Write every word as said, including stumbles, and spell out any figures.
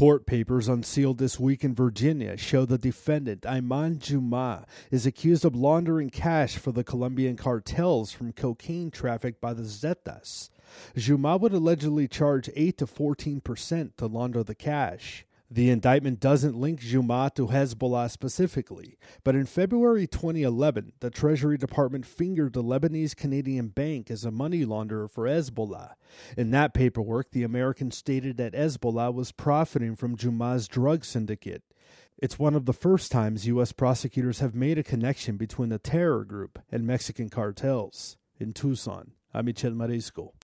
Court papers unsealed this week in Virginia show the defendant, Ayman Juma, is accused of laundering cash for the Colombian cartels from cocaine trafficked by the Zetas. Juma would allegedly charge eight to fourteen percent to launder the cash. The indictment doesn't link Juma to Hezbollah specifically, but in February twenty eleven, the Treasury Department fingered the Lebanese-Canadian bank as a money launderer for Hezbollah. In that paperwork, the Americans stated that Hezbollah was profiting from Juma's drug syndicate. It's one of the first times U S prosecutors have made a connection between the terror group and Mexican cartels. In Tucson, I'm Michel Marisco.